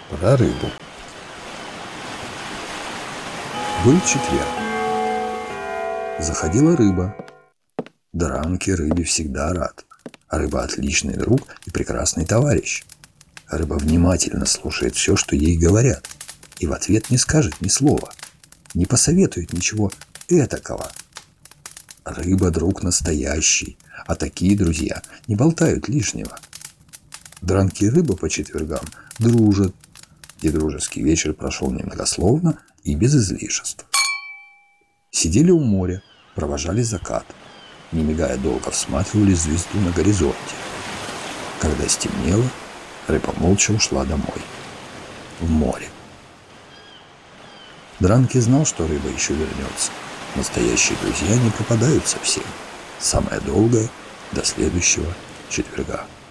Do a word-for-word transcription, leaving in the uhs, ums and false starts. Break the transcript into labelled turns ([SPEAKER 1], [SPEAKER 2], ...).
[SPEAKER 1] Про рыбу. Был четверг. Заходила рыба. Дранки рыбе всегда рад. Рыба отличный друг и прекрасный товарищ. Рыба внимательно слушает все, что ей говорят, и в ответ не скажет ни слова, не посоветует ничего этакого. Рыба друг настоящий, а такие друзья не болтают лишнего. Дранки и рыба по четвергам дружат, и дружеский вечер прошел немногословно и без излишеств. Сидели у моря, провожали закат, не мигая долго всматривали в звезду на горизонте. Когда стемнело, рыба молча ушла домой, в море. Дранки знал, что рыба еще вернется. Настоящие друзья не пропадают совсем. Самое долгое — до следующего четверга.